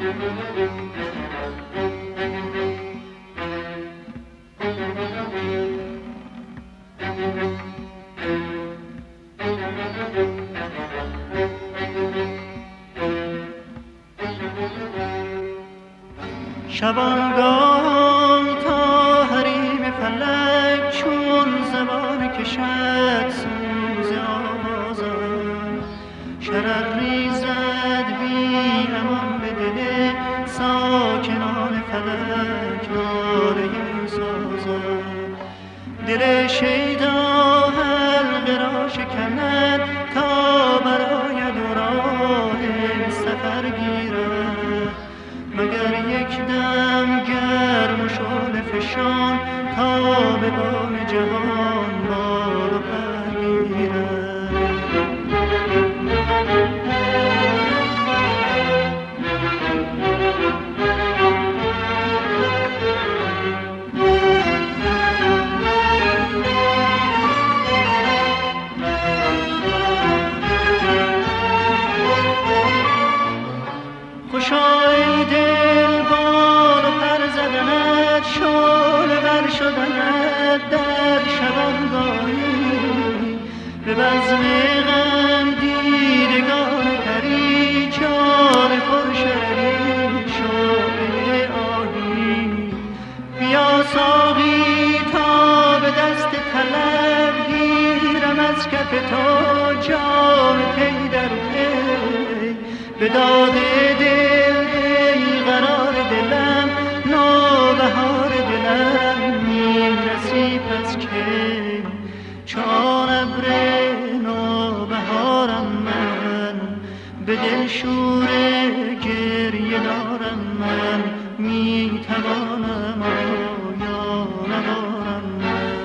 شبانگاه تا حریم فلک چون زبان کشد سوز آوازم، شرر ریزد بی امان به دل ساکنان فلک ناله سازم. دل شیدا حلقه را شکند تا براید و راه سفر گیرد، مگر یک دم گرم و شعله فشان تا به بام جهان بال و پر گیرد. خوشا ای دل بال و پر زدنت، شعله ور شدنت در شبانگاهی، به بزم غم دیدگان پری جان پرشری شعله آهی. بیا ساقی تا به دست طلب گیرم از کف تو جام پی در پی، به داد دل ای قرار دلم نوبهار دلم میرسی پس که چون ابر نوبهارم من، به دل شور گریه دارم من، میتوانم آیا ندارم من.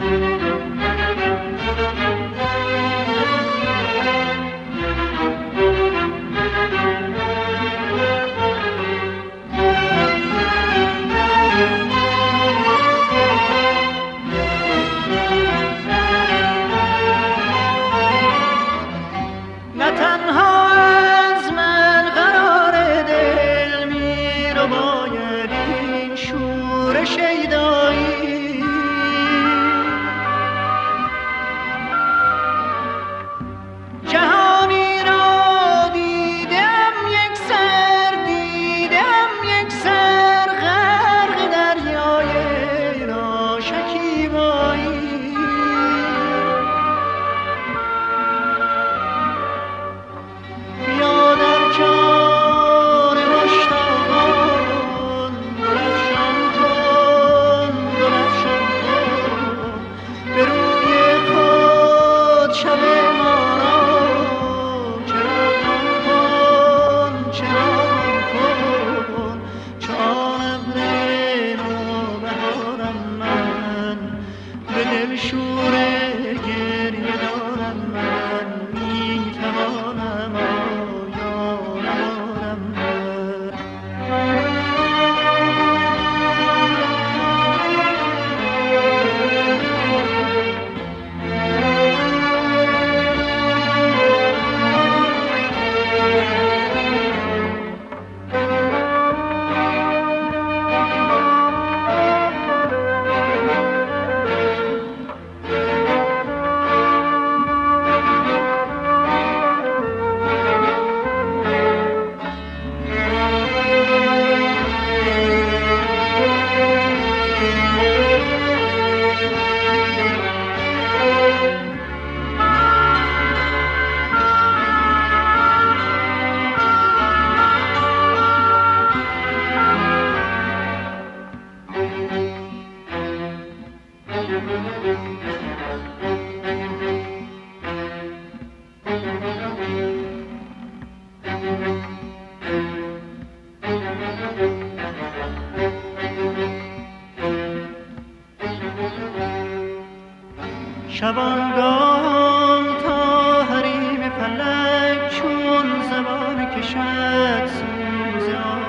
شبانگاه تا حریم فلک چون زبان کشد سوز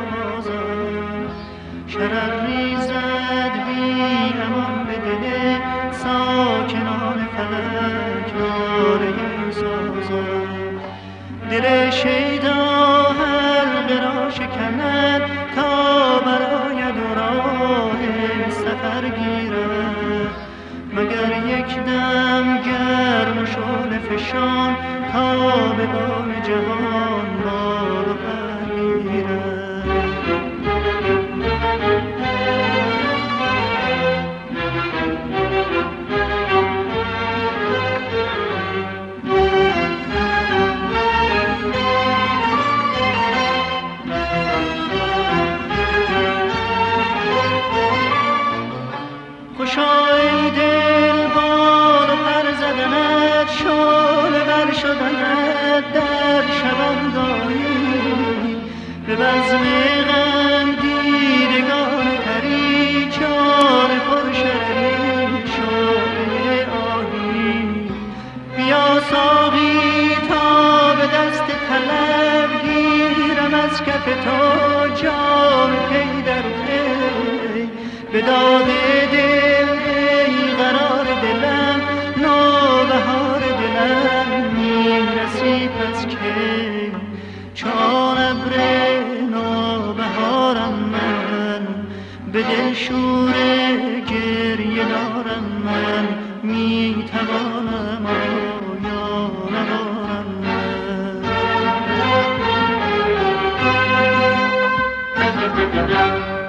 آوازم، شرر ریزد بی امان به دل ساکنان فلک ناله سازم. دل شیدا حلقه را شکند بزند تا براید و راه سفر گیرد. مگر یک دم گرم و شعله فشان تا به بام جهان بال و پر گیرد. خوشا ای دل بال و پر زدنت، شعله ور شدنت در شبانگاهی. به بزم غم دیدگان پری جان پر شرری شعله آهی. بیا ساقی تا به دست طلب گیرم از کف تو جام پی در پی. به داد دل ای قرار دلم نوبهار دلم میرسی پس کی. چون ابر نوبهارم من به دل شور گریه دارم من. میتوانم آیا ندارم من.